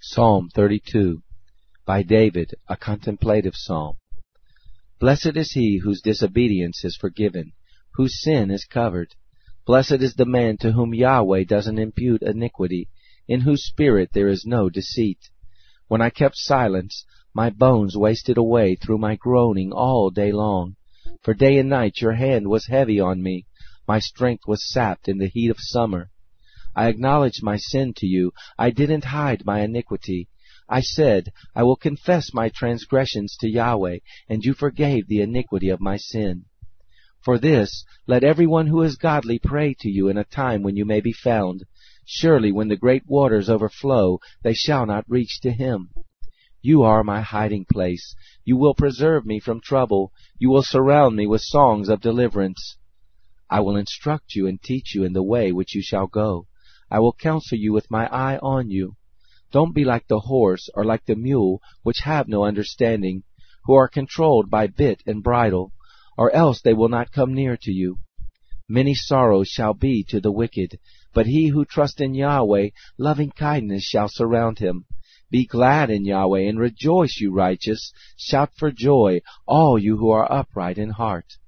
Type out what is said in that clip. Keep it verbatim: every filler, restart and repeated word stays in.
Psalm thirty-two, by David, a contemplative psalm. Blessed is he whose disobedience is forgiven, whose sin is covered. Blessed is the man to whom Yahweh doesn't impute iniquity, in whose spirit there is no deceit. When I kept silence, my bones wasted away through my groaning all day long. For day and night your hand was heavy on me. My strength was sapped in the heat of summer. I acknowledged my sin to you. I didn't hide my iniquity. I said, I will confess my transgressions to Yahweh, and you forgave the iniquity of my sin. For this, let everyone who is godly pray to you in a time when you may be found. Surely when the great waters overflow, they shall not reach to him. You are my hiding place. You will preserve me from trouble. You will surround me with songs of deliverance. I will instruct you and teach you in the way which you shall go. I will counsel you with my eye on you. Don't be like the horse or like the mule, which have no understanding, who are controlled by bit and bridle, or else they will not come near to you. Many sorrows shall be to the wicked, but he who trusts in Yahweh, loving kindness shall surround him. Be glad in Yahweh, and rejoice, you righteous. Shout for joy, all you who are upright in heart.